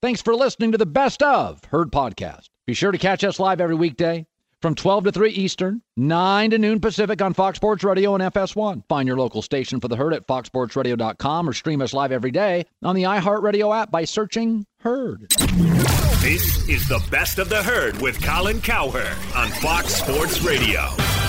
Thanks for listening to the Best of Herd podcast. Be sure to catch us live every weekday from 12 to 3 Eastern, 9 to noon Pacific on Fox Sports Radio and FS1. Find your local station for the Herd at foxsportsradio.com or stream us live every day on the iHeartRadio app by searching Herd. This is the Best of the Herd with Colin Cowherd on Fox Sports Radio.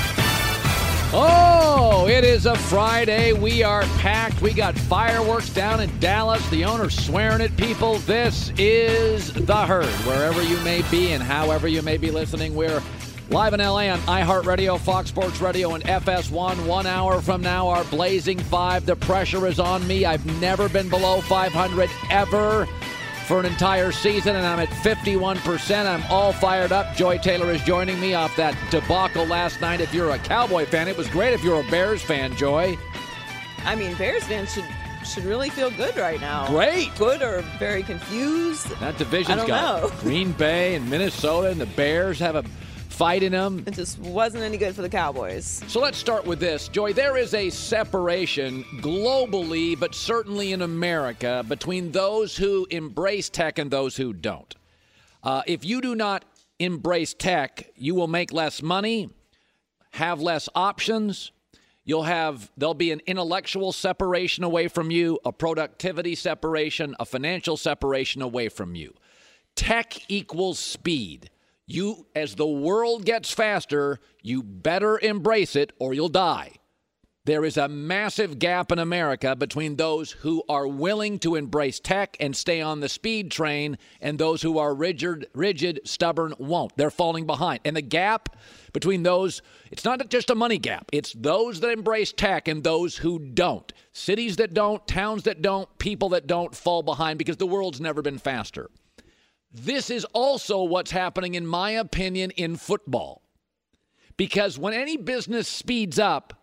Oh, it is a Friday. We are packed. We got fireworks down in Dallas. The owner's swearing at people. This is The Herd. Wherever you may be and however you may be listening, we're live in LA on iHeartRadio, Fox Sports Radio, and FS1. 1 hour from now, our Blazing Five. The pressure is on me. I've never been below 500 ever for an entire season, and I'm at 51%. I'm all fired up. Joy Taylor is joining me off that debacle last night. If you're a Cowboy fan, it was great. If you're a Bears fan, Joy. I mean, Bears fans should really feel good right now. Great. Good or very confused. That division's got Green Bay and Minnesota, and the Bears have a fight in them. It just wasn't any good for the Cowboys. So let's start with this. Joy, there is a separation globally, but certainly in America, between those who embrace tech and those who don't. If you do not embrace tech, you will make less money, have less options. There'll be an intellectual separation away from you, a productivity separation, a financial separation away from you. Tech equals speed. You, as the world gets faster, you better embrace it or you'll die. There is a massive gap in America between those who are willing to embrace tech and stay on the speed train and those who are rigid, stubborn, won't. They're falling behind. And the gap between those, it's not just a money gap. It's those that embrace tech and those who don't. Cities that don't, towns that don't, people that don't fall behind because the world's never been faster. This is also what's happening, in my opinion, in football. Because when any business speeds up,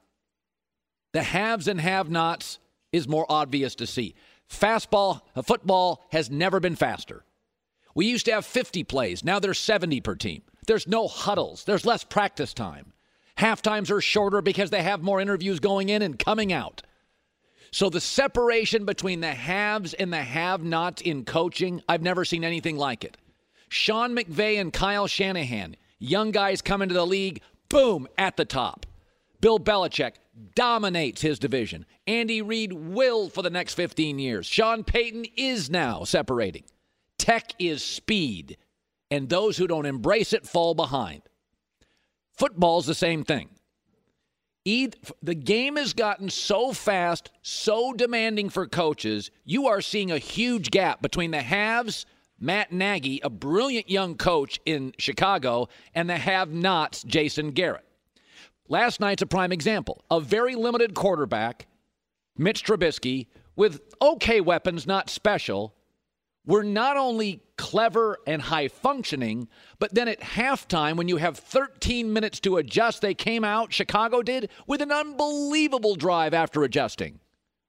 the haves and have-nots is more obvious to see. Football has never been faster. We used to have 50 plays. Now there's 70 per team. There's no huddles. There's less practice time. Half times are shorter because they have more interviews going in and coming out. So the separation between the haves and the have-nots in coaching, I've never seen anything like it. Sean McVay and Kyle Shanahan, young guys come into the league, boom, at the top. Bill Belichick dominates his division. Andy Reid will for the next 15 years. Sean Payton is now separating. Tech is speed, and those who don't embrace it fall behind. Football's the same thing. The game has gotten so fast, so demanding for coaches, you are seeing a huge gap between the haves, Matt Nagy, a brilliant young coach in Chicago, and the have-nots, Jason Garrett. Last night's a prime example. A very limited quarterback, Mitch Trubisky, with okay weapons, not special, were not only clever and high-functioning, but then at halftime, when you have 13 minutes to adjust, they came out, Chicago did, with an unbelievable drive after adjusting.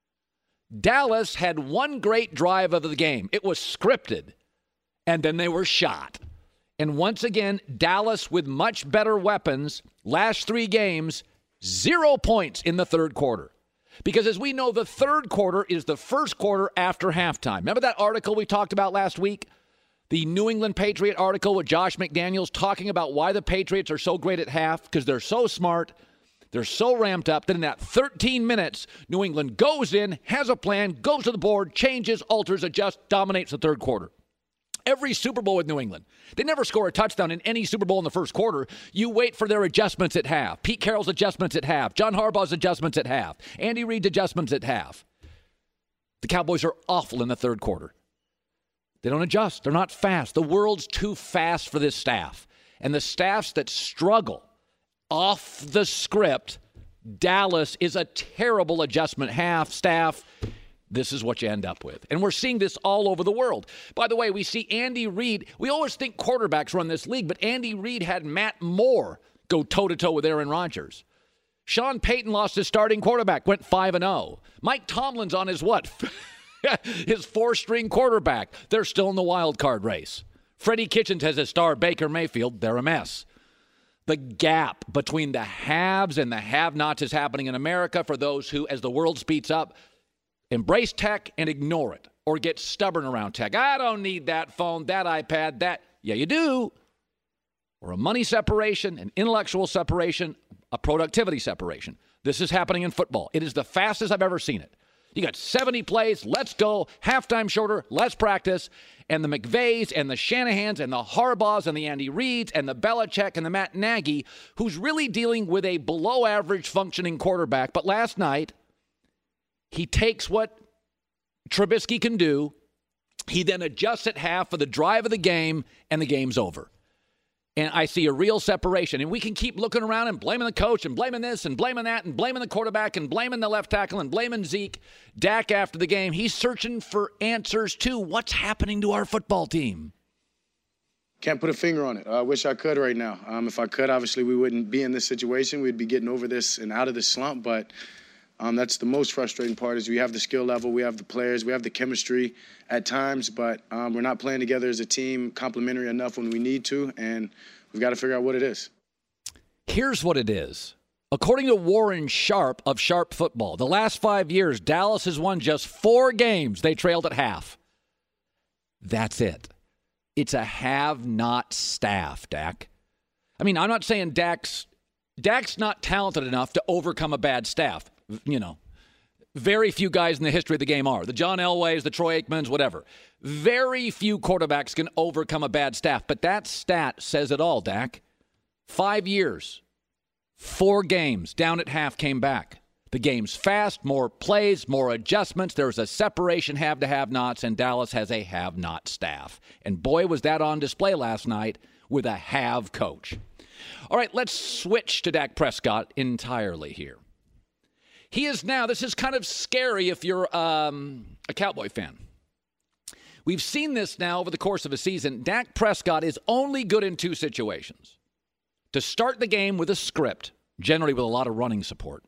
Dallas had one great drive of the game. It was scripted, and then they were shot. And once again, Dallas with much better weapons, last 3 games, 0 points in the third quarter. Because as we know, the third quarter is the first quarter after halftime. Remember that article we talked about last week? The New England Patriot article with Josh McDaniels talking about why the Patriots are so great at half, because they're so smart, they're so ramped up that in that 13 minutes, New England goes in, has a plan, goes to the board, changes, alters, adjusts, dominates the third quarter. Every Super Bowl with New England. They never score a touchdown in any Super Bowl in the first quarter. You wait for their adjustments at half. Pete Carroll's adjustments at half. John Harbaugh's adjustments at half. Andy Reid's adjustments at half. The Cowboys are awful in the third quarter. They don't adjust. They're not fast. The world's too fast for this staff. And the staffs that struggle off the script, Dallas is a terrible adjustment staff. This is what you end up with. And we're seeing this all over the world. By the way, we see Andy Reid. We always think quarterbacks run this league, but Andy Reid had Matt Moore go toe-to-toe with Aaron Rodgers. Sean Payton lost his starting quarterback, went 5-0. Mike Tomlin's on his what? His 4-string quarterback. They're still in the wild card race. Freddie Kitchens has his star, Baker Mayfield. They're a mess. The gap between the haves and the have-nots is happening in America for those who, as the world speeds up, embrace tech and ignore it, or get stubborn around tech. I don't need that phone, that iPad, that. Yeah, you do. Or a money separation, an intellectual separation, a productivity separation. This is happening in football. It is the fastest I've ever seen it. You got 70 plays, let's go, halftime shorter, let's practice. And the McVays and the Shanahans and the Harbaughs and the Andy Reids and the Belichick and the Matt Nagy, who's really dealing with a below-average functioning quarterback. But last night, he takes what Trubisky can do. He then adjusts at half for the drive of the game, and the game's over. And I see a real separation. And we can keep looking around and blaming the coach and blaming this and blaming that and blaming the quarterback and blaming the left tackle and blaming Zeke. Dak after the game, he's searching for answers to what's happening to our football team. Can't put a finger on it. I wish I could right now. If I could, obviously we wouldn't be in this situation. We'd be getting over this and out of this slump. But that's the most frustrating part is we have the skill level, we have the players, we have the chemistry at times, but we're not playing together as a team complementary enough when we need to, and we've got to figure out what it is. Here's what it is. According to Warren Sharp of Sharp Football, the last 5 years, Dallas has won just 4 games. They trailed at half. That's it. It's a have-not staff, Dak. I mean, I'm not saying Dak's not talented enough to overcome a bad staff. You know, very few guys in the history of the game are. The John Elways, the Troy Aikmans, whatever. Very few quarterbacks can overcome a bad staff. But that stat says it all, Dak. 5 years, 4 games, down at half, came back. The game's fast, more plays, more adjustments. There's a separation have to have-nots, and Dallas has a have-not staff. And boy, was that on display last night with a have coach. All right, let's switch to Dak Prescott entirely here. He is now, this is kind of scary if you're a Cowboy fan. We've seen this now over the course of a season. Dak Prescott is only good in 2 situations. To start the game with a script, generally with a lot of running support.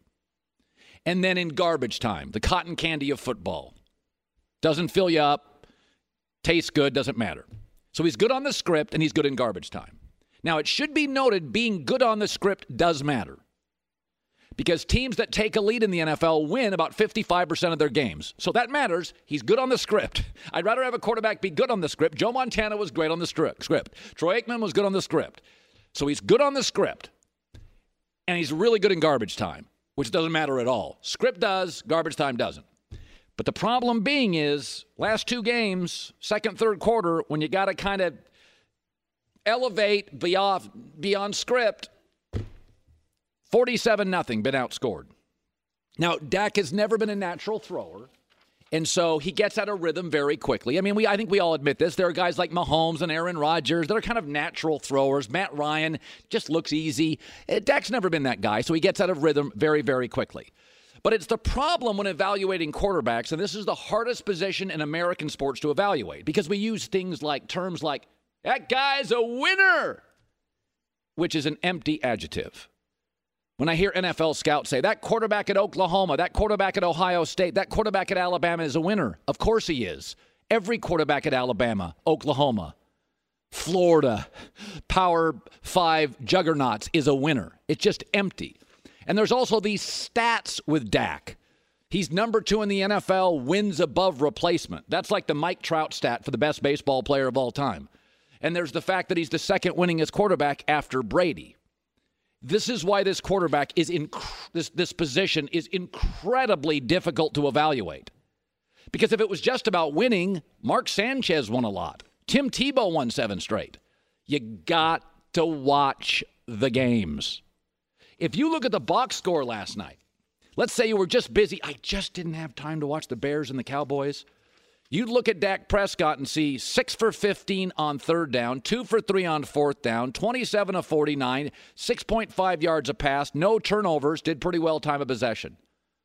And then in garbage time, the cotton candy of football. Doesn't fill you up, tastes good, doesn't matter. So he's good on the script and he's good in garbage time. Now, it should be noted being good on the script does matter. Because teams that take a lead in the NFL win about 55% of their games. So that matters. He's good on the script. I'd rather have a quarterback be good on the script. Joe Montana was great on the script. Troy Aikman was good on the script. So he's good on the script. And he's really good in garbage time, which doesn't matter at all. Script does, garbage time doesn't. But the problem being is, last 2 games, second, third quarter, when you got to kind of elevate beyond script, 47-0, been outscored. Now, Dak has never been a natural thrower, and so he gets out of rhythm very quickly. I mean, I think we all admit this. There are guys like Mahomes and Aaron Rodgers that are kind of natural throwers. Matt Ryan just looks easy. Dak's never been that guy, so he gets out of rhythm very, very quickly. But it's the problem when evaluating quarterbacks, and this is the hardest position in American sports to evaluate, because we use terms like, that guy's a winner, which is an empty adjective. When I hear NFL scouts say, that quarterback at Oklahoma, that quarterback at Ohio State, that quarterback at Alabama is a winner. Of course he is. Every quarterback at Alabama, Oklahoma, Florida, Power 5 juggernauts is a winner. It's just empty. And there's also these stats with Dak. He's number 2 in the NFL, wins above replacement. That's like the Mike Trout stat for the best baseball player of all time. And there's the fact that he's the second winningest quarterback after Brady. This is why this quarterback is this position is incredibly difficult to evaluate. Because if it was just about winning, Mark Sanchez won a lot. Tim Tebow won 7 straight. You got to watch the games. If you look at the box score last night, let's say you were just busy. I just didn't have time to watch the Bears and the Cowboys. You'd look at Dak Prescott and see 6 for 15 on third down, 2 for 3 on fourth down, 27 of 49, 6.5 yards a pass, no turnovers, did pretty well time of possession.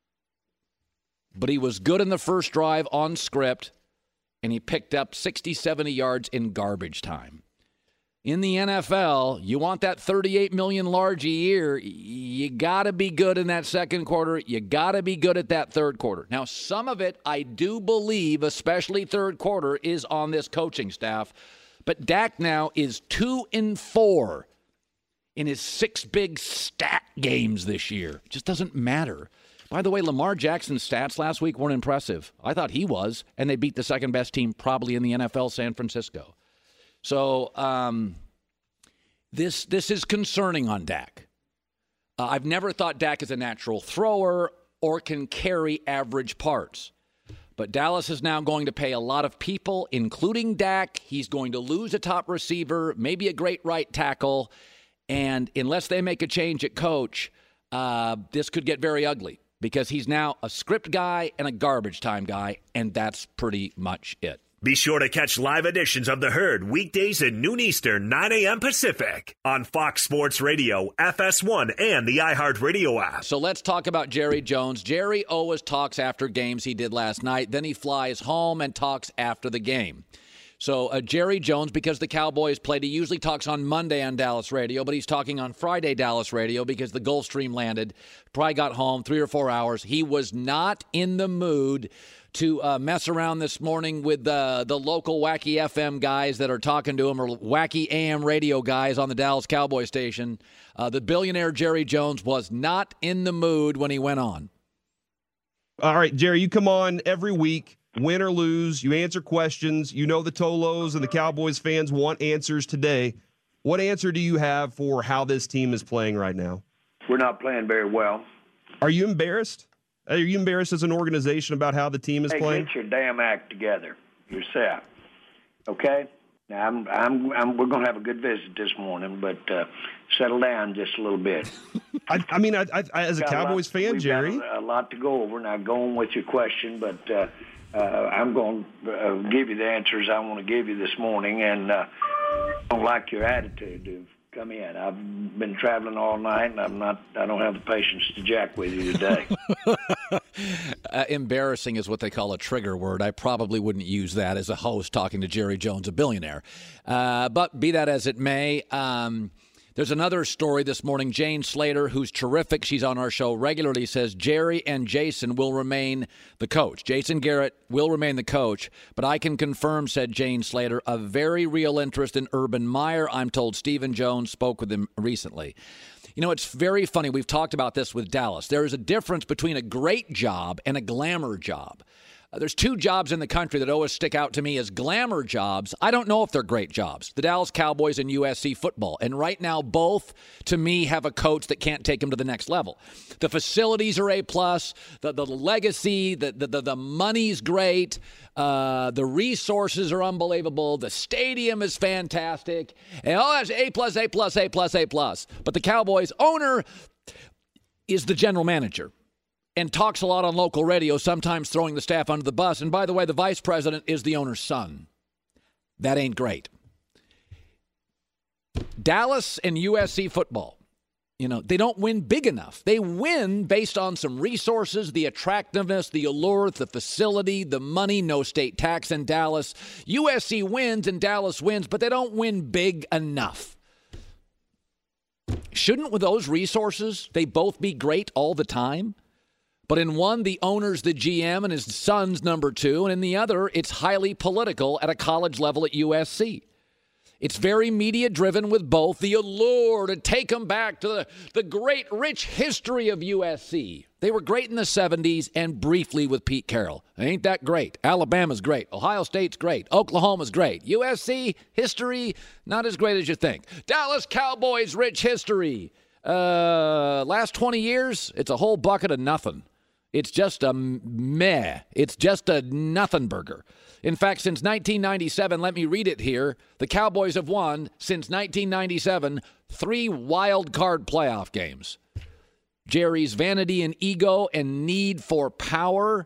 But he was good in the first drive on script, and he picked up 60, 70 yards in garbage time. In the NFL, you want that $38 million large a year, you got to be good in that second quarter. You got to be good at that third quarter. Now, some of it, I do believe, especially third quarter, is on this coaching staff. But Dak now is 2-4 in his 6 big stat games this year. It just doesn't matter. By the way, Lamar Jackson's stats last week weren't impressive. I thought he was, and they beat the second-best team probably in the NFL, San Francisco. So this is concerning on Dak. I've never thought Dak is a natural thrower or can carry average parts. But Dallas is now going to pay a lot of people, including Dak. He's going to lose a top receiver, maybe a great right tackle. And unless they make a change at coach, this could get very ugly because he's now a script guy and a garbage time guy, and that's pretty much it. Be sure to catch live editions of The Herd weekdays at noon Eastern, 9 a.m. Pacific on Fox Sports Radio, FS1, and the iHeartRadio app. So let's talk about Jerry Jones. Jerry always talks after games. He did last night. Then he flies home and talks after the game. So Jerry Jones, because the Cowboys played, he usually talks on Monday on Dallas radio, but he's talking on Friday Dallas radio because the Gulfstream landed. Probably got home 3 or 4 hours. He was not in the mood to mess around this morning with the local wacky FM guys that are talking to him or wacky AM radio guys on the Dallas Cowboy station. The billionaire Jerry Jones was not in the mood when he went on. All right, Jerry, you come on every week, win or lose. You answer questions. You know the Tolos and the Cowboys fans want answers today. What answer do you have for how this team is playing right now? We're not playing very well. Are you embarrassed? Are you embarrassed as an organization about how the team is playing? Get your damn act together yourself, okay? Now we're going to have a good visit this morning, but settle down just a little bit. I mean, as a Cowboys fan, Jerry, we've got a lot to go over. Now go on with your question, but I'm going to give you the answers I want to give you this morning, and I don't like your attitude to come in. I've been traveling all night, and I don't have the patience to jack with you today. Embarrassing is what they call a trigger word. I probably wouldn't use that as a host talking to Jerry Jones, a billionaire. But be that as it may, there's another story this morning. Jane Slater, who's terrific, she's on our show regularly, says Jerry and Jason will remain the coach. Jason Garrett will remain the coach, but I can confirm, said Jane Slater, a very real interest in Urban Meyer. I'm told Stephen Jones spoke with him recently. You know, it's very funny. We've talked about this with Dallas. There is a difference between a great job and a glamour job. There's two jobs in the country that always stick out to me as glamour jobs. I don't know if they're great jobs. The Dallas Cowboys and USC football. And right now, both, to me, have a coach that can't take them to the next level. The facilities are A+, the legacy, the money's great, the resources are unbelievable, the stadium is fantastic, and all that's A+, A+, A+, A+. But the Cowboys owner is the general manager and talks a lot on local radio, sometimes throwing the staff under the bus. And by the way, the vice president is the owner's son. That ain't great. Dallas and USC football, you know, they don't win big enough. They win based on some resources, the attractiveness, the allure, the facility, the money, no state tax in Dallas. USC wins and Dallas wins, but they don't win big enough. Shouldn't, with those resources, they both be great all the time? But in one, the owner's the GM and his son's number 2. And in the other, it's highly political at a college level at USC. It's very media-driven with both. The allure to take them back to the great, rich history of USC. They were great in the 70s and briefly with Pete Carroll. Ain't that great? Alabama's great. Ohio State's great. Oklahoma's great. USC, history, not as great as you think. Dallas Cowboys, rich history. Last 20 years, it's a whole bucket of nothing. It's just a meh. It's just a nothing burger. In fact, since 1997, let me read it here, the Cowboys have won, since 1997, 3 wild card playoff games. Jerry's vanity and ego and need for power.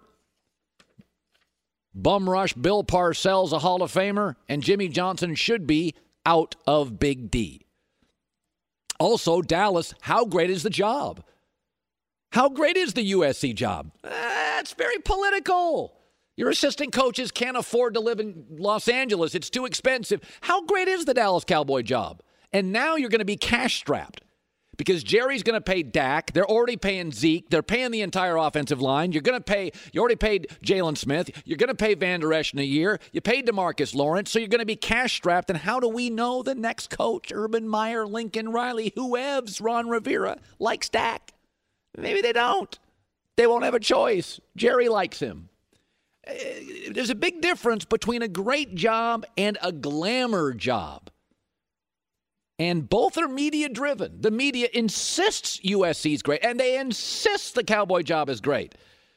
Bum rush Bill Parcells, a Hall of Famer, and Jimmy Johnson should be out of Big D. Also, Dallas, how great is the job? How great is the USC job? It's very political. Your assistant coaches can't afford to live in Los Angeles. It's too expensive. How great is the Dallas Cowboy job? And now you're going to be cash-strapped because Jerry's going to pay Dak. They're already paying Zeke. They're paying the entire offensive line. You already paid Jalen Smith. You're going to pay Van Der Esch in a year. You paid DeMarcus Lawrence. So you're going to be cash-strapped. And how do we know the next coach, Urban Meyer, Lincoln Riley, whoever's Ron Rivera, likes Dak? Maybe they don't. They won't have a choice. Jerry likes him. There's a big difference between a great job and a glamour job. And both are media-driven. The media insists USC's great, and they insist the Cowboy job is great.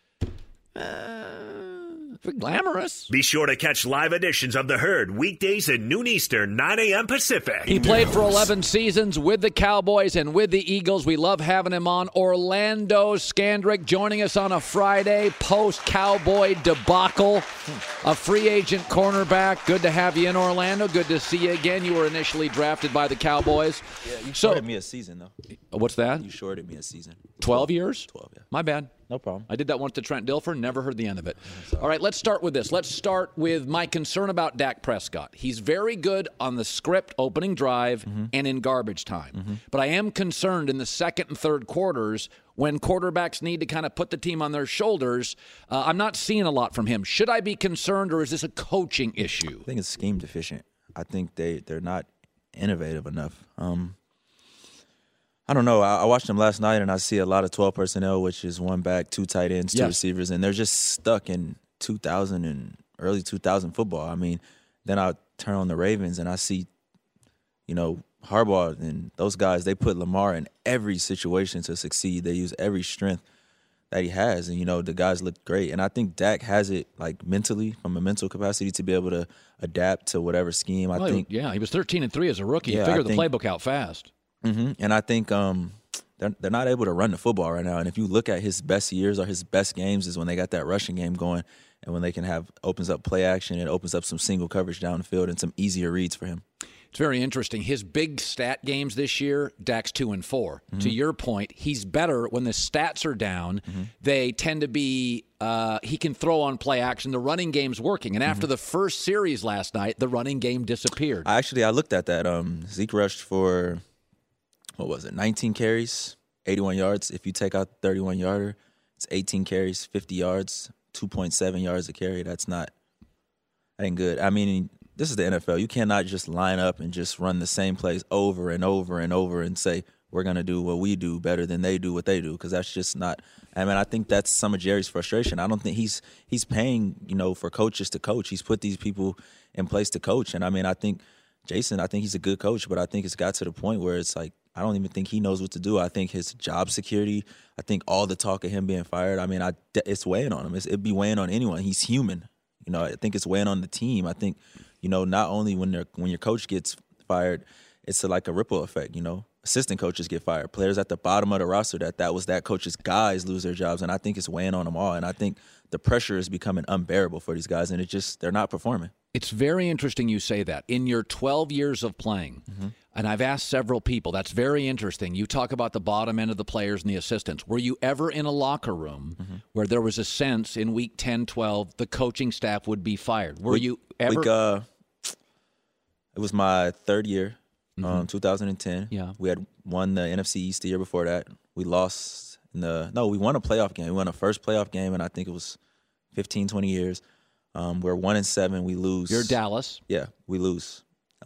Glamorous. Be sure to catch live editions of The Herd weekdays at noon Eastern, 9 a.m. Pacific. He played for 11 seasons with the Cowboys and with the Eagles. We love having him on. Orlando Scandrick joining us on a Friday post-Cowboy debacle. A free agent cornerback. Good to have you in, Orlando. Good to see you again. You were initially drafted by the Cowboys. Yeah, you shorted me a season, though. What's that? You shorted me a season. 12 years? 12, yeah. My bad. No problem. I did that once to Trent Dilfer, never heard the end of it. All right, let's start with this. Let's start with my concern about Dak Prescott. He's very good on the script opening drive and in garbage time. But I am concerned in the second and third quarters when quarterbacks need to kind of put the team on their shoulders. I'm not seeing a lot from him. Should I be concerned, or is this a coaching issue? I think it's scheme deficient. I think they're not innovative enough. I don't know. I watched them last night, and I see a lot of 12 personnel, which is one back, two tight ends, two receivers, and they're just stuck in 2000 and early 2000 football. I mean, then I turn on the Ravens, and I see, Harbaugh and those guys, they put Lamar in every situation to succeed. They use every strength that he has, and, the guys look great. And I think Dak has it, mentally, from a mental capacity, to be able to adapt to whatever scheme. I think. Yeah, he was 13-3 as a rookie. He figured the playbook out fast. And I think they're not able to run the football right now. And if you look at his best years or his best games is when they got that rushing game going and when they can opens up play action and opens up some single coverage down the field and some easier reads for him. It's very interesting. His big stat games this year, Dak's 2-4. To your point, he's better when the stats are down. They tend to be he can throw on play action. The running game's working. And after the first series last night, the running game disappeared. I looked at that. Zeke rushed for... 19 carries, 81 yards. If you take out the 31-yarder, it's 18 carries, 50 yards, 2.7 yards a carry. That ain't good. I mean, this is the NFL. You cannot just line up and just run the same plays over and over and over and say, we're going to do what we do better than they do what they do, because that's just not – I think that's some of Jerry's frustration. I don't think he's paying, for coaches to coach. He's put these people in place to coach. And, I think Jason, he's a good coach, but I think it's got to the point where it's like, I don't even think he knows what to do. I think his job security, I think all the talk of him being fired, it's weighing on him. It'd be weighing on anyone. He's human. I think it's weighing on the team. I think, not only when your coach gets fired, it's like a ripple effect, Assistant coaches get fired. Players at the bottom of the roster that was that coach's guys lose their jobs, and I think it's weighing on them all. And I think the pressure is becoming unbearable for these guys, and they're not performing. It's very interesting you say that. In your 12 years of playing, and I've asked several people, that's very interesting. You talk about the bottom end of the players and the assistants. Were you ever in a locker room where there was a sense in week 10, 12, the coaching staff would be fired? Were you ever? It was my third year, 2010. Yeah. We had won the NFC East the year before that. We lost we won a playoff game. We won a first playoff game, and I think it was 15, 20 years. We're 1-7. We lose. You're Dallas. Yeah, we lose.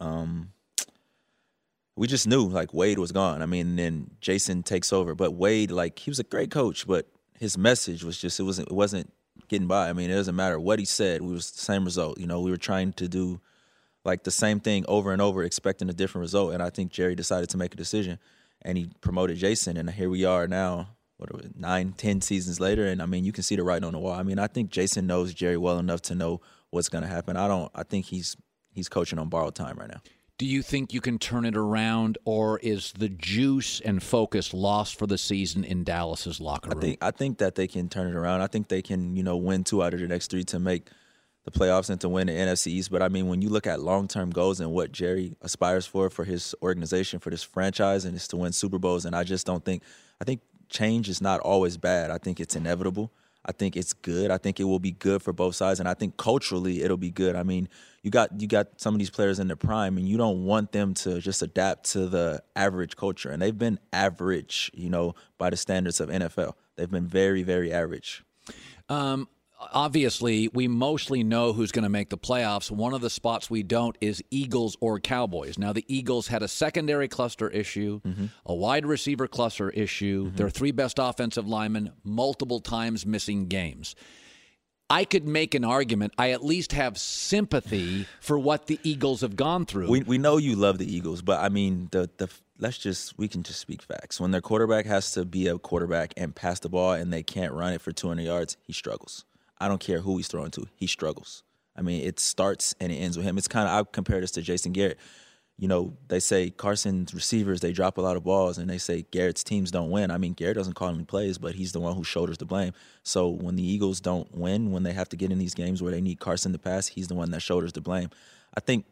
We just knew Wade was gone. Then Jason takes over. But Wade, he was a great coach, but his message was just it wasn't getting by. It doesn't matter what he said. We was the same result. We were trying to do the same thing over and over, expecting a different result. And I think Jerry decided to make a decision, and he promoted Jason. And here we are now. 9, 10 seasons later, and you can see the writing on the wall. I think Jason knows Jerry well enough to know what's going to happen. I think he's coaching on borrowed time right now. Do you think you can turn it around, or is the juice and focus lost for the season in Dallas's locker room? I think that they can turn it around. I think they can, win 2 out of the next 3 to make the playoffs and to win the NFC East. But when you look at long-term goals and what Jerry aspires for his organization, for this franchise, and it's to win Super Bowls, and I just don't think – I think change is not always bad. I think it's inevitable. I think it's good. I think it will be good for both sides, and I think culturally it'll be good. You got some of these players in their prime, and you don't want them to just adapt to the average culture, and they've been average, by the standards of NFL. They've been very, very average. obviously, we mostly know who's going to make the playoffs. One of the spots we don't is Eagles or Cowboys. Now, the Eagles had a secondary cluster issue, a wide receiver cluster issue, their 3 best offensive linemen multiple times missing games. I could make an argument. I at least have sympathy for what the Eagles have gone through. We know you love the Eagles, but I mean, we can just speak facts. When their quarterback has to be a quarterback and pass the ball and they can't run it for 200 yards, he struggles. I don't care who he's throwing to. He struggles. I mean, it starts and it ends with him. It's kind of, I compare this to Jason Garrett. You know, they say Carson's receivers, they drop a lot of balls, and they say Garrett's teams don't win. I mean, Garrett doesn't call any plays, but he's the one who shoulders the blame. So when the Eagles don't win, when they have to get in these games where they need Carson to pass, he's the one that shoulders the blame. I think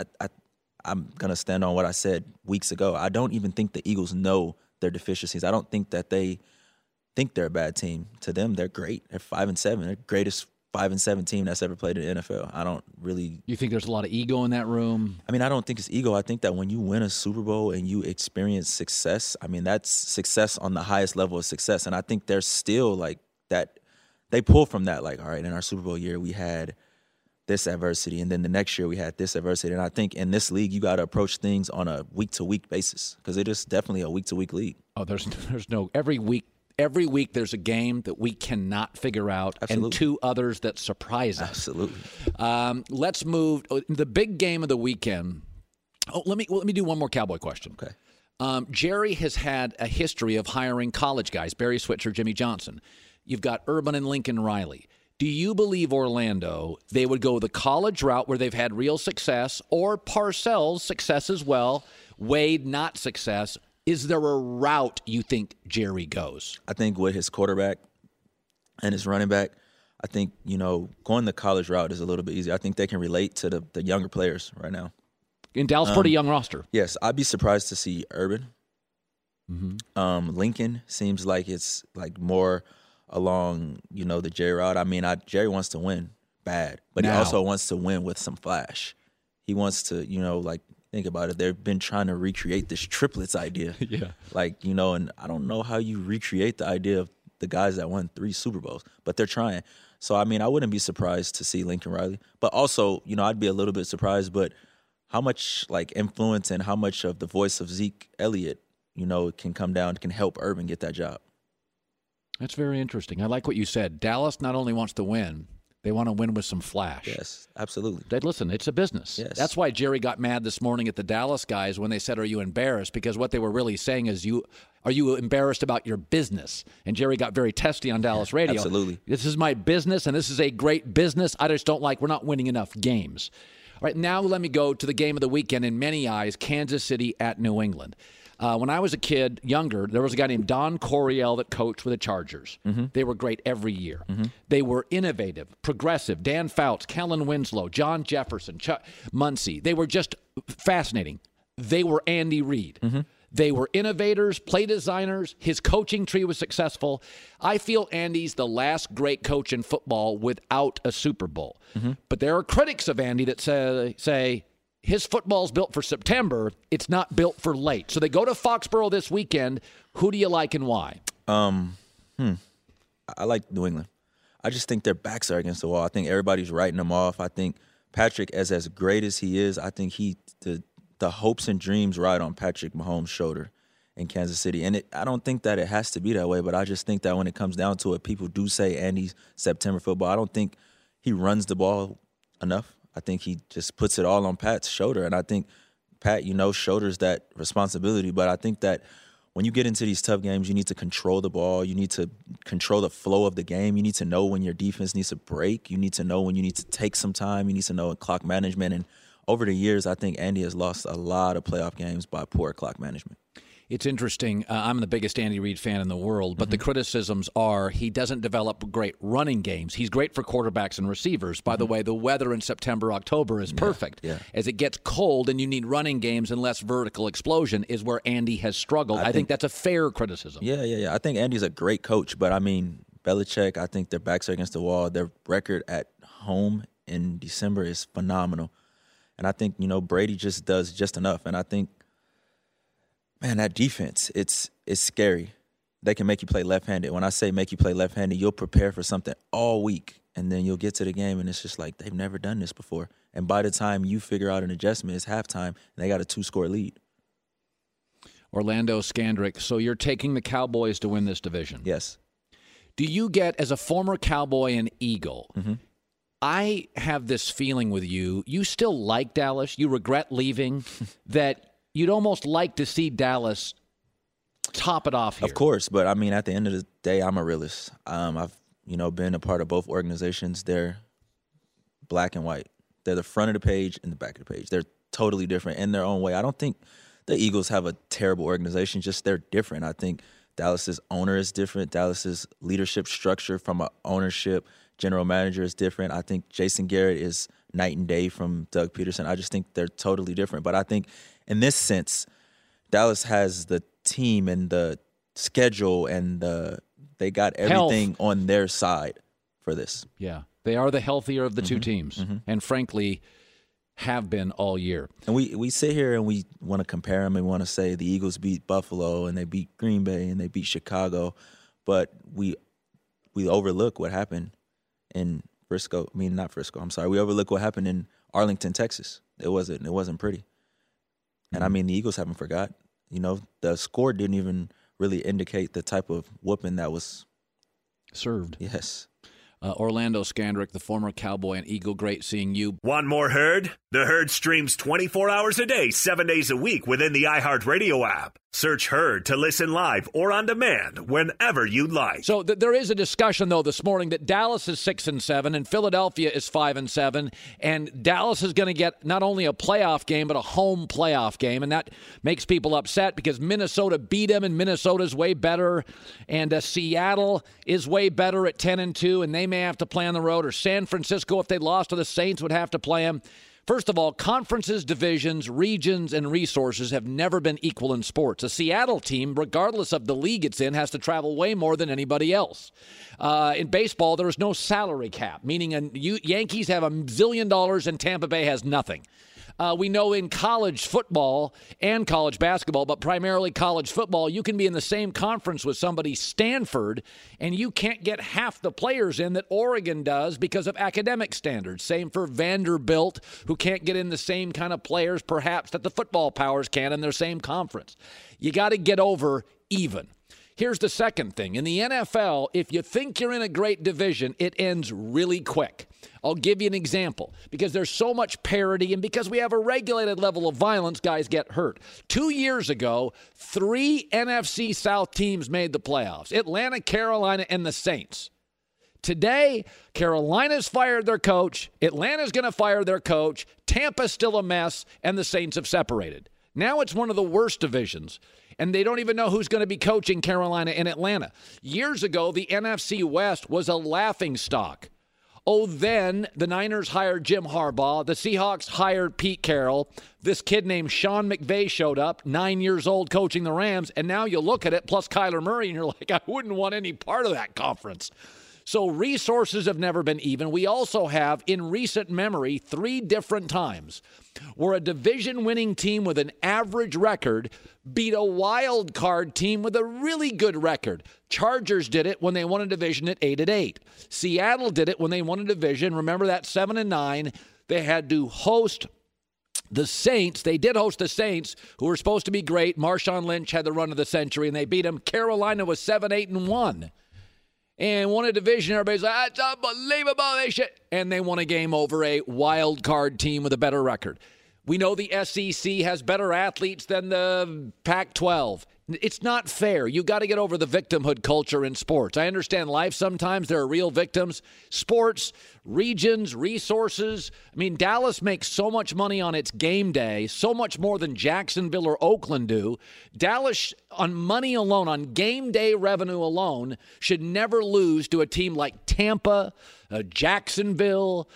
I'm going to stand on what I said weeks ago. I don't even think the Eagles know their deficiencies. I don't think that they think they're a bad team. To them, they're great. They're 5-7. They're the greatest 5-7 team that's ever played in the NFL. I don't really. You think there's a lot of ego in that room? I mean, I don't think it's ego. I think that when you win a Super Bowl and you experience success, I mean, that's success on the highest level of success. And I think they're still like that. They pull from that, like, all right, in our Super Bowl year, we had this adversity, and then the next year we had this adversity. And I think in this league, you got to approach things on a week-to-week basis because it is definitely a week-to-week league. Oh, there's no every week there's a game that we cannot figure out. Absolutely. And 2 others that surprise us. Absolutely. Let's move the big game of the weekend. Oh, let me do one more Cowboy question. Okay. Jerry has had a history of hiring college guys, Barry Switzer, Jimmy Johnson. You've got Urban and Lincoln Riley. Do you believe Orlando, they would go the college route where they've had real success, or Parcells success as well, Wade not success? Is there a route you think Jerry goes? I think with his quarterback and his running back, I think, going the college route is a little bit easier. I think they can relate to the younger players right now. In Dallas, pretty young roster. Yes, I'd be surprised to see Urban. Mm-hmm. Lincoln seems like it's like more along, the Jerry route. I mean, Jerry wants to win bad, but he also wants to win with some flash. He wants to, think about it. They've been trying to recreate this triplets idea. Yeah. And I don't know how you recreate the idea of the guys that won 3 Super Bowls, but they're trying. So, I mean, I wouldn't be surprised to see Lincoln Riley. But also, I'd be a little bit surprised, but how much, influence and how much of the voice of Zeke Elliott, can help Urban get that job. That's very interesting. I like what you said. Dallas not only wants to win, they want to win with some flash. Yes, absolutely. Listen, it's a business. Yes. That's why Jerry got mad this morning at the Dallas guys when they said, "Are you embarrassed?" Because what they were really saying is, "Are you embarrassed about your business?" And Jerry got very testy on Dallas radio. Absolutely. This is my business, and this is a great business. I just don't we're not winning enough games. All right, now let me go to the game of the weekend in many eyes, Kansas City at New England. When I was a kid, younger, there was a guy named Don Coryell that coached for the Chargers. Mm-hmm. They were great every year. Mm-hmm. They were innovative, progressive. Dan Fouts, Kellen Winslow, John Jefferson, Chuck Muncie. They were just fascinating. They were Andy Reid. Mm-hmm. They were innovators, play designers. His coaching tree was successful. I feel Andy's the last great coach in football without a Super Bowl. Mm-hmm. But there are critics of Andy that say his football's built for September. It's not built for late. So they go to Foxborough this weekend. Who do you like and why? I like New England. I just think their backs are against the wall. I think everybody's writing them off. I think Patrick, as great as he is, I think the hopes and dreams ride on Patrick Mahomes' shoulder in Kansas City. And I don't think that it has to be that way, but I just think that when it comes down to it, people do say Andy's September football. I don't think he runs the ball enough. I think he just puts it all on Pat's shoulder. And I think Pat, shoulders that responsibility. But I think that when you get into these tough games, you need to control the ball. You need to control the flow of the game. You need to know when your defense needs to break. You need to know when you need to take some time. You need to know clock management. And over the years, I think Andy has lost a lot of playoff games by poor clock management. It's interesting. I'm the biggest Andy Reid fan in the world, but the criticisms are he doesn't develop great running games. He's great for quarterbacks and receivers. By the way, the weather in September, October is perfect. Yeah. As it gets cold and you need running games and less vertical explosion is where Andy has struggled. I think that's a fair criticism. Yeah. I think Andy's a great coach, but I mean, Belichick, I think their backs are against the wall. Their record at home in December is phenomenal. And I think, Brady just does just enough. And I think, man, that defense, it's scary. They can make you play left-handed. When I say make you play left-handed, you'll prepare for something all week, and then you'll get to the game, and it's just like they've never done this before. And by the time you figure out an adjustment, it's halftime, and they got a 2-score lead. Orlando Scandrick, so you're taking the Cowboys to win this division. Yes. Do you get, as a former Cowboy and Eagle, I have this feeling with you, you still like Dallas, you regret leaving, that you'd almost like to see Dallas top it off here. Of course, but I mean, at the end of the day, I'm a realist. I've been a part of both organizations. They're black and white. They're the front of the page and the back of the page. They're totally different in their own way. I don't think the Eagles have a terrible organization, just they're different. I think Dallas's owner is different. Dallas's leadership structure from an ownership general manager is different. I think Jason Garrett is night and day from Doug Peterson. I just think they're totally different. But I think in this sense, Dallas has the team and the schedule and they got everything on their side for this. Yeah, they are the healthier of the two teams, and frankly, have been all year. And we sit here and we want to compare them and want to say the Eagles beat Buffalo and they beat Green Bay and they beat Chicago, but we overlook what happened in Frisco. I mean, not Frisco. I'm sorry. We overlook what happened in Arlington, Texas. It wasn't pretty. And I mean, the Eagles haven't forgot. The score didn't even really indicate the type of whooping that was served. Yes. Orlando Scandrick, the former Cowboy and Eagle, great seeing you. Want more Herd? The Herd streams 24 hours a day, 7 days a week within the iHeartRadio app. Search Herd to listen live or on demand whenever you like. So there is a discussion, though, this morning that Dallas is 6-7 and Philadelphia is 5-7, and Dallas is going to get not only a playoff game but a home playoff game, and that makes people upset because Minnesota beat them, and Minnesota's way better, and Seattle is way better at 10-2, and they may have to play on the road, or San Francisco, if they lost to the Saints, would have to play them. First of all, conferences, divisions, regions, and resources have never been equal in sports. A Seattle team, regardless of the league it's in, has to travel way more than anybody else. In baseball, there is no salary cap, meaning Yankees have $1 zillion and Tampa Bay has nothing. We know in college football and college basketball, but primarily college football, you can be in the same conference with somebody, Stanford, and you can't get half the players in that Oregon does because of academic standards. Same for Vanderbilt, who can't get in the same kind of players, perhaps, that the football powers can in their same conference. You got to get over even. Here's the second thing. In the NFL, if you think you're in a great division, it ends really quick. I'll give you an example. Because there's so much parity and because we have a regulated level of violence, guys get hurt. 2 years ago, 3 NFC South teams made the playoffs. Atlanta, Carolina, and the Saints. Today, Carolina's fired their coach. Atlanta's going to fire their coach. Tampa's still a mess, and the Saints have separated. Now it's one of the worst divisions. And they don't even know who's going to be coaching Carolina and Atlanta. Years ago, the NFC West was a laughingstock. Oh, then the Niners hired Jim Harbaugh. The Seahawks hired Pete Carroll. This kid named Sean McVay showed up, 9 years old, coaching the Rams. And now you look at it, plus Kyler Murray, and you're like, I wouldn't want any part of that conference. So resources have never been even. We also have, in recent memory, 3 different times where a division-winning team with an average record beat a wild card team with a really good record. Chargers did it when they won a division at 8-8. Seattle did it when they won a division. Remember that 7-9? They had to host the Saints. They did host the Saints, who were supposed to be great. Marshawn Lynch had the run of the century, and they beat them. Carolina was 7-8-1. And won a division. Everybody's like, that's unbelievable. They should. And they won a game over a wild card team with a better record. We know the SEC has better athletes than the Pac-12. It's not fair. You got to get over the victimhood culture in sports. I understand life sometimes there are real victims. Sports, regions, resources. I mean, Dallas makes so much money on its game day, so much more than Jacksonville or Oakland do. Dallas, on money alone, on game day revenue alone, should never lose to a team like Tampa, Jacksonville,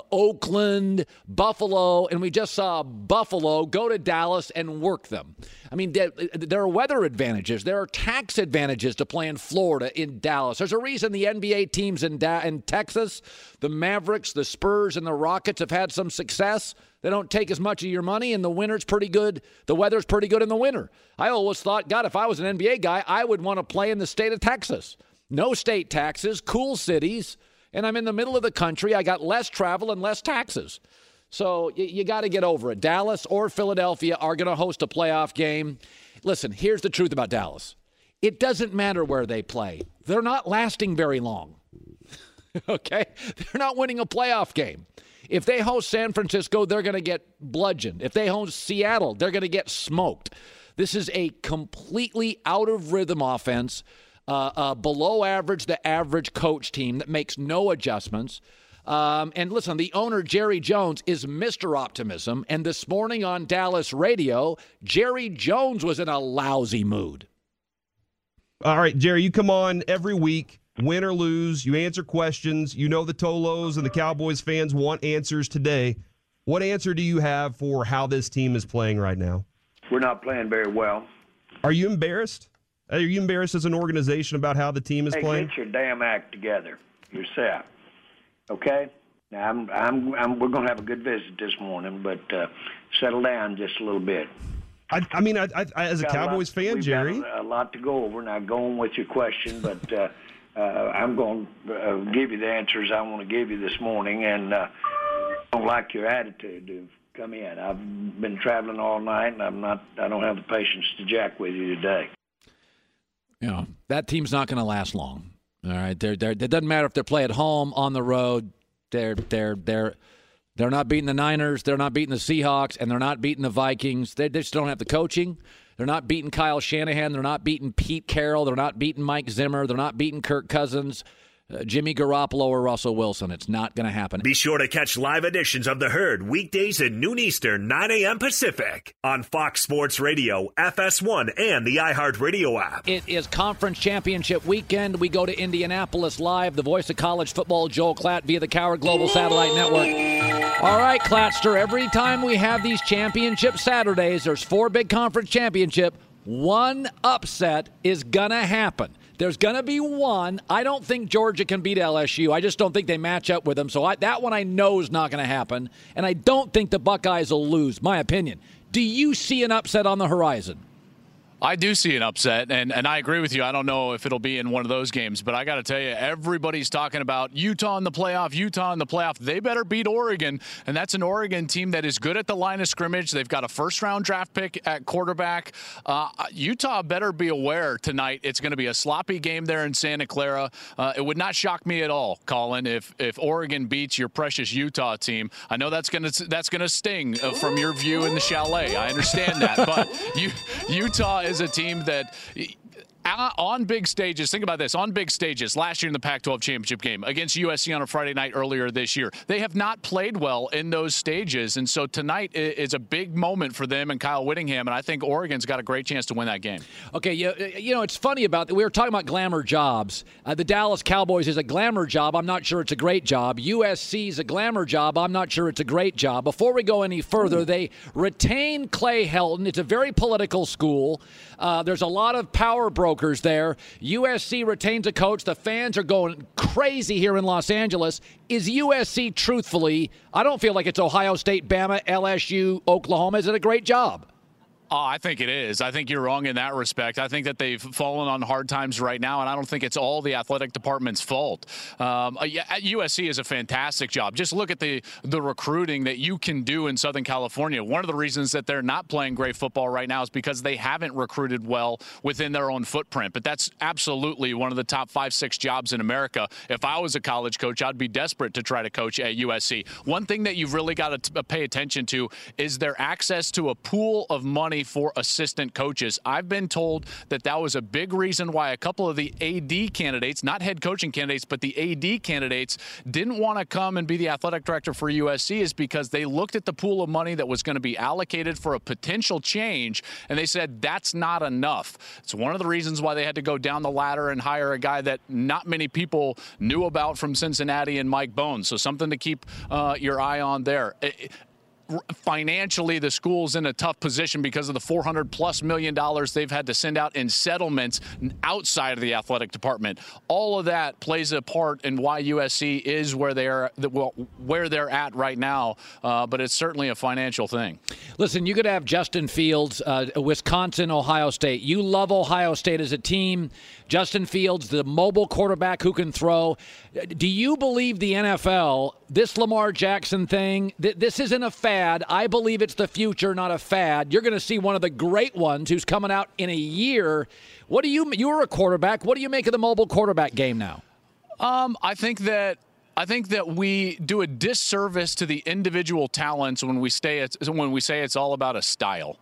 Oakland, Buffalo, and we just saw Buffalo go to Dallas and work them. I mean, there are weather advantages. There are tax advantages to play in Florida, in Dallas. There's a reason the NBA teams in Texas, the Mavericks, the Spurs, and the Rockets have had some success. They don't take as much of your money, and the winter's pretty good. The weather's pretty good in the winter. I always thought, God, if I was an NBA guy, I would want to play in the state of Texas. No state taxes, cool cities, and I'm in the middle of the country. I got less travel and less taxes. So you got to get over it. Dallas or Philadelphia are going to host a playoff game. Listen, here's the truth about Dallas. It doesn't matter where they play. They're not lasting very long. Okay? They're not winning a playoff game. If they host San Francisco, they're going to get bludgeoned. If they host Seattle, they're going to get smoked. This is a completely out-of-rhythm offense, below average, the average coach team that makes no adjustments. And listen, the owner, Jerry Jones, is Mr. Optimism. And this morning on Dallas radio, Jerry Jones was in a lousy mood. All right, Jerry, you come on every week, win or lose. You answer questions. You know the Tolos and the Cowboys fans want answers today. What answer do you have for how this team is playing right now? We're not playing very well. Are you embarrassed? Are you embarrassed as an organization about how the team is playing? Get your damn act together yourself. Okay? Now, we're going to have a good visit this morning, but settle down just a little bit. I mean, as a Cowboys fan, Jerry. We've got a lot to go over. Now, go on with your question, but I'm going to give you the answers I want to give you this morning, and I don't like your attitude to come in. I've been traveling all night, and I don't have the patience to jack with you today. You know, that team's not going to last long. All right, it doesn't matter if they're playing at home, on the road. They're not beating the Niners, they're not beating the Seahawks, and they're not beating the Vikings. They just don't have the coaching. They're not beating Kyle Shanahan. They're not beating Pete Carroll. They're not beating Mike Zimmer. They're not beating Kirk Cousins, Jimmy Garoppolo, or Russell Wilson. It's not going to happen. Be sure to catch live editions of The Herd weekdays at noon Eastern, 9 a.m. Pacific on Fox Sports Radio, FS1, and the iHeartRadio app. It is conference championship weekend. We go to Indianapolis live. The voice of college football, Joel Klatt, via the Coward Global Satellite Network. All right, Klattster, every time we have these championship Saturdays, there's 4 big conference championship. One upset is going to happen. There's going to be one. I don't think Georgia can beat LSU. I just don't think they match up with them. So that one I know is not going to happen. And I don't think the Buckeyes will lose, my opinion. Do you see an upset on the horizon? I do see an upset, and I agree with you. I don't know if it'll be in one of those games, but I got to tell you, everybody's talking about Utah in the playoff. They better beat Oregon, and that's an Oregon team that is good at the line of scrimmage. They've got a first-round draft pick at quarterback. Utah better be aware tonight it's going to be a sloppy game there in Santa Clara. It would not shock me at all, Colin, if Oregon beats your precious Utah team. I know that's going to sting from your view in the chalet. I understand that, but Utah is a team that on big stages, think about this, on big stages, last year in the Pac-12 championship game against USC on a Friday night earlier this year, they have not played well in those stages. And so tonight is a big moment for them and Kyle Whittingham, and I think Oregon's got a great chance to win that game. Okay, you know, it's funny about that. We were talking about glamour jobs. The Dallas Cowboys is a glamour job. I'm not sure it's a great job. USC is a glamour job. I'm not sure it's a great job. Before we go any further, they retain Clay Helton. It's a very political school. There's a lot of power brokers there. USC retains a coach. The fans are going crazy here in Los Angeles. Is USC, truthfully, I don't feel like it's Ohio State, Bama, LSU, Oklahoma. Is it a great job? Oh, I think it is. I think you're wrong in that respect. I think that they've fallen on hard times right now, and I don't think it's all the athletic department's fault. USC is a fantastic job. Just look at the recruiting that you can do in Southern California. One of the reasons that they're not playing great football right now is because they haven't recruited well within their own footprint. But that's absolutely one of the top 5-6 jobs in America. If I was a college coach, I'd be desperate to try to coach at USC. One thing that you've really got to pay attention to is their access to a pool of money for assistant coaches. I've been told that was a big reason why a couple of the AD candidates, not head coaching candidates, but the AD candidates didn't want to come and be the athletic director for USC, is because they looked at the pool of money that was going to be allocated for a potential change, and they said that's not enough. It's one of the reasons why they had to go down the ladder and hire a guy that not many people knew about from Cincinnati, and Mike Bones. So something to keep your eye on there. financially the school's in a tough position because of the $400+ million they've had to send out in settlements outside of the athletic department. All of that plays a part in why USC is where they're at right now, but it's certainly a financial thing. Listen, you could have Justin Fields, Wisconsin, Ohio State. You love Ohio State as a team. Justin Fields, the mobile quarterback who can throw. Do you believe the NFL, this Lamar Jackson thing, this isn't a fad? I believe it's the future, not a fad. You're going to see one of the great ones who's coming out in a year. You're a quarterback. What do you make of the mobile quarterback game now? I think that we do a disservice to the individual talents when we say it's all about a style.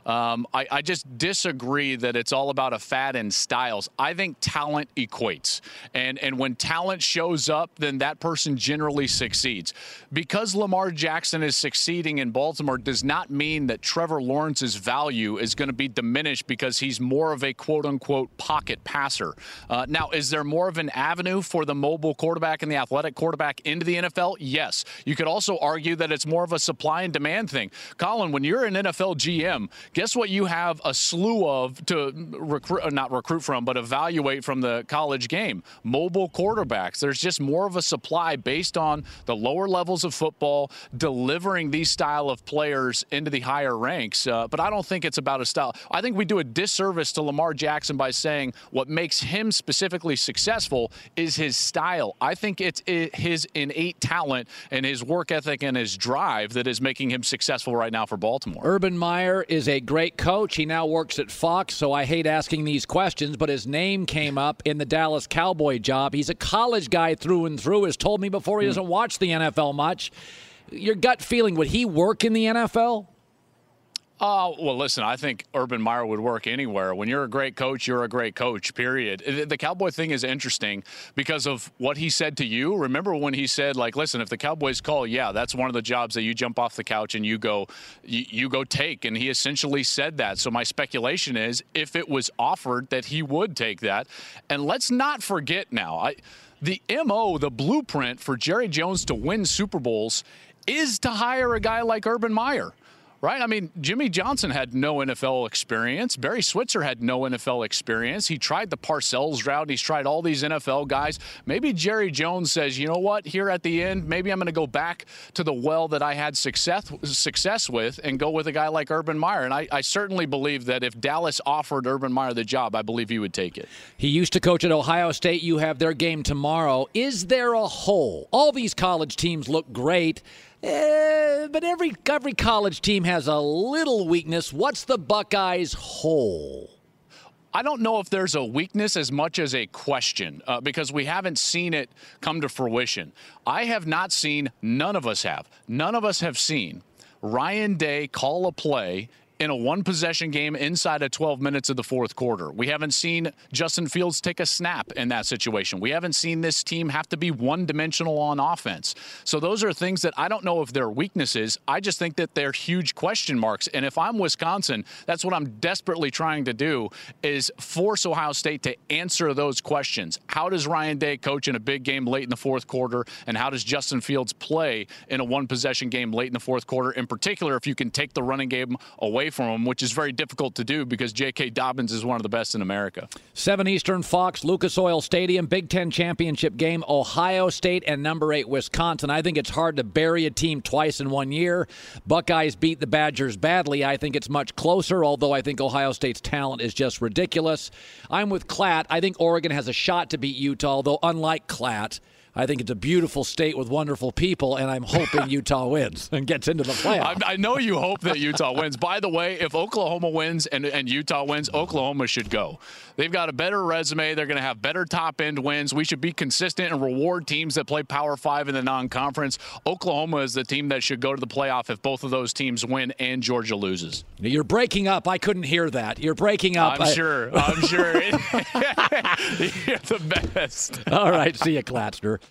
I just disagree that it's all about a fad and styles. I think talent equates. And when talent shows up, then that person generally succeeds. Because Lamar Jackson is succeeding in Baltimore does not mean that Trevor Lawrence's value is going to be diminished because he's more of a quote-unquote pocket passer. Now, is there more of an avenue for the mobile quarterback and the athletic quarterback into the NFL? Yes. You could also argue that it's more of a supply and demand thing. Colin, when you're an NFL GM, guess what you have a slew of to not recruit from, but evaluate from the college game? Mobile quarterbacks. There's just more of a supply based on the lower levels of football, delivering these style of players into the higher ranks. But I don't think it's about a style. I think we do a disservice to Lamar Jackson by saying what makes him specifically successful is his style. I think it's his innate talent and his work ethic and his drive that is making him successful right now for Baltimore. Urban Meyer is a great coach. He now works at Fox, so I hate asking these questions, but his name came up in the Dallas Cowboy job. He's a college guy through and through, has told me before he doesn't watch the NFL much. Your gut feeling, would he work in the NFL? Well, listen, I think Urban Meyer would work anywhere. When you're a great coach, you're a great coach, period. The Cowboy thing is interesting because of what he said to you. Remember when he said, like, listen, if the Cowboys call, yeah, that's one of the jobs that you jump off the couch and you go take. And he essentially said that. So my speculation is if it was offered that he would take that. And let's not forget now, the MO, the blueprint for Jerry Jones to win Super Bowls is to hire a guy like Urban Meyer. Right? I mean, Jimmy Johnson had no NFL experience. Barry Switzer had no NFL experience. He tried the Parcells route. He's tried all these NFL guys. Maybe Jerry Jones says, you know what, here at the end, maybe I'm going to go back to the well that I had success with and go with a guy like Urban Meyer. And I certainly believe that if Dallas offered Urban Meyer the job, I believe he would take it. He used to coach at Ohio State. You have their game tomorrow. Is there a hole? All these college teams look great. But every college team has a little weakness. What's the Buckeyes' hole? I don't know if there's a weakness as much as a question because we haven't seen it come to fruition. I have not seen, none of us have seen Ryan Day call a play in a one-possession game inside of 12 minutes of the fourth quarter. We haven't seen Justin Fields take a snap in that situation. We haven't seen this team have to be one-dimensional on offense. So those are things that I don't know if they're weaknesses. I just think that they're huge question marks. And if I'm Wisconsin, that's what I'm desperately trying to do is force Ohio State to answer those questions. How does Ryan Day coach in a big game late in the fourth quarter? And how does Justin Fields play in a one-possession game late in the fourth quarter? In particular, if you can take the running game away from him, which is very difficult to do because J.K. Dobbins is one of the best in America. 7 Eastern, Fox, Lucas Oil Stadium, Big Ten championship game, Ohio State and number 8 Wisconsin. I think it's hard to bury a team twice in 1 year. Buckeyes beat the Badgers badly. I think it's much closer, although I think Ohio State's talent is just ridiculous. I'm with Klatt. I think Oregon has a shot to beat Utah, although unlike Klatt, I think it's a beautiful state with wonderful people, and I'm hoping Utah wins and gets into the playoffs. I know you hope that Utah wins. By the way, if Oklahoma wins and Utah wins, Oklahoma should go. They've got a better resume. They're going to have better top-end wins. We should be consistent and reward teams that play Power 5 in the non-conference. Oklahoma is the team that should go to the playoff if both of those teams win and Georgia loses. You're breaking up. I couldn't hear that. You're breaking up. I'm sure. You're the best. All right. See you, Klatzner.